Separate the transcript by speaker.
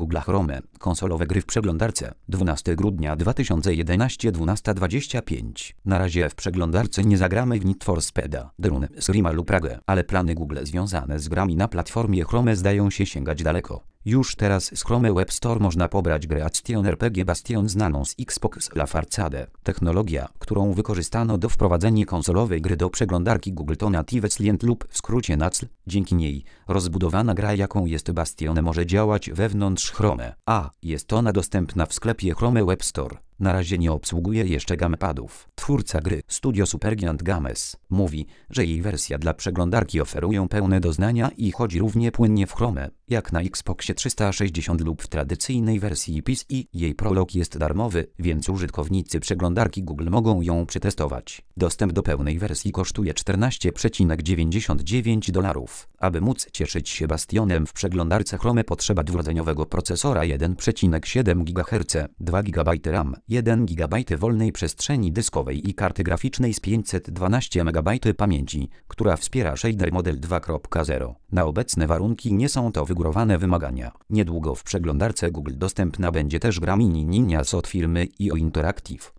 Speaker 1: Google Chrome, konsolowe gry w przeglądarce, 12 grudnia 2011, 12:25. Na razie w przeglądarce nie zagramy w Need for Speeda, Dune, Skyrim lub Pragę, ale plany Google związane z grami na platformie Chrome zdają się sięgać daleko. Już teraz z Chrome Web Store można pobrać grę Action RPG Bastion znaną z Xbox Live Arcade. Technologia, którą wykorzystano do wprowadzenia konsolowej gry do przeglądarki Google to Native Client lub w skrócie NACL. Dzięki niej rozbudowana gra jaką jest Bastion może działać wewnątrz Chrome, a jest ona dostępna w sklepie Chrome Web Store. Na razie nie obsługuje jeszcze gamepadów. Twórca gry, Studio Supergiant Games, mówi, że jej wersja dla przeglądarki oferują pełne doznania i chodzi równie płynnie w Chrome, jak na Xboxie 360 lub w tradycyjnej wersji PC. Jej prolog jest darmowy, więc użytkownicy przeglądarki Google mogą ją przetestować. Dostęp do pełnej wersji kosztuje $14,99. Aby móc cieszyć się Bastionem w przeglądarce Chrome potrzeba dwurdzeniowego procesora 1,7 GHz, 2 GB RAM, 1 GB wolnej przestrzeni dyskowej i karty graficznej z 512 MB pamięci, która wspiera shader model 2.0. Na obecne warunki nie są to wygórowane wymagania. Niedługo w przeglądarce Google dostępna będzie też gra Mini Ninjas od firmy IO Interactive.